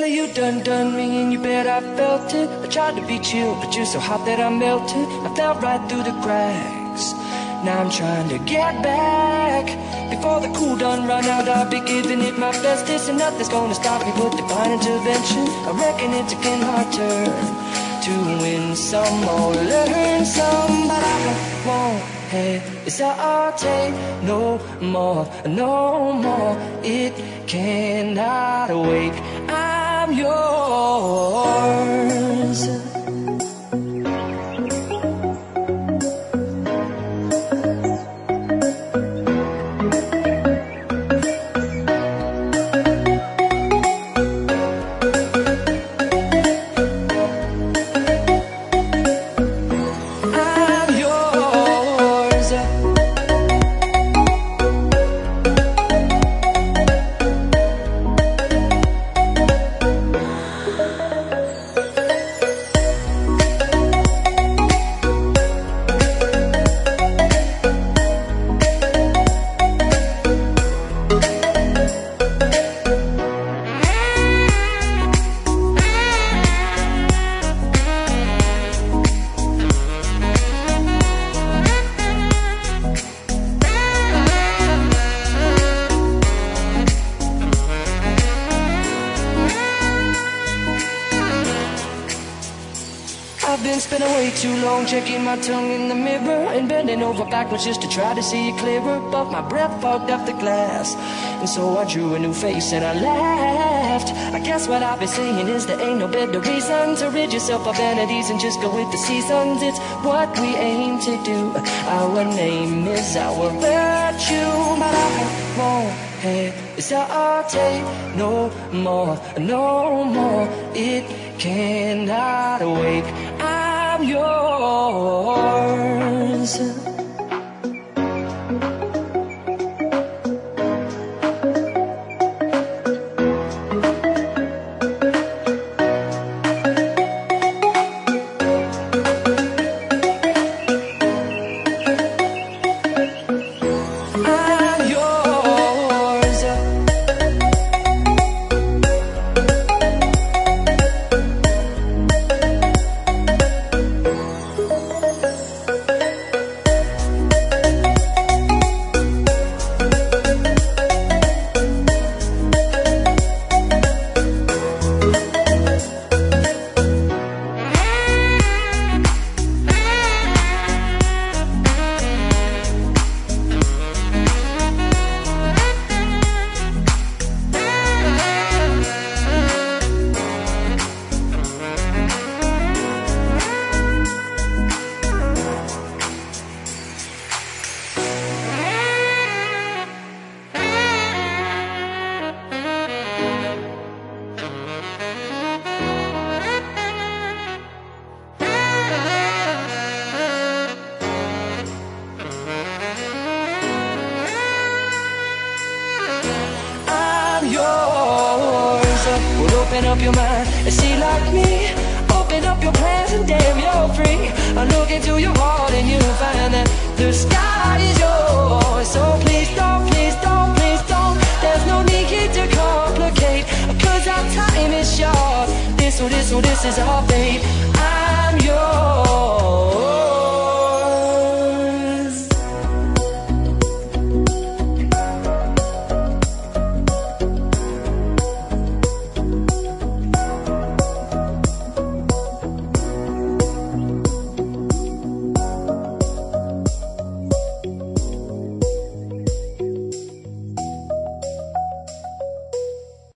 say you done me and you bet I felt it. I tried to be chill, but you're so hot that I melted. I fell right through the cracks. Now I'm trying to get back. Before the cool done run out, I'll be giving it my bestest, and nothing's gonna stop me but divine intervention. I reckon it's again our turn to win some or learn some, but I won't hesitate no more, no more. It cannot wait. I'm yours. I've been spending way too long checking my tongue in the mirror and bending over backwards just to try to see it clearer, but my breath fogged up the glass, and so I drew a new face and I laughed. I guess what I've been saying is there ain't no better reason to rid yourself of vanities and just go with the seasons. It's what we aim to do. Our name is our virtue, but I won't hesitate no more, no more. It cannot wait. I'm yours. Open up your mind and see like me. Open up your plans and damn, you're free. I look into your heart and you'll find that the sky is yours. So please don't, please don't, please don't. There's no need to complicate, 'cause our time is short. This is our fate. I'm yours.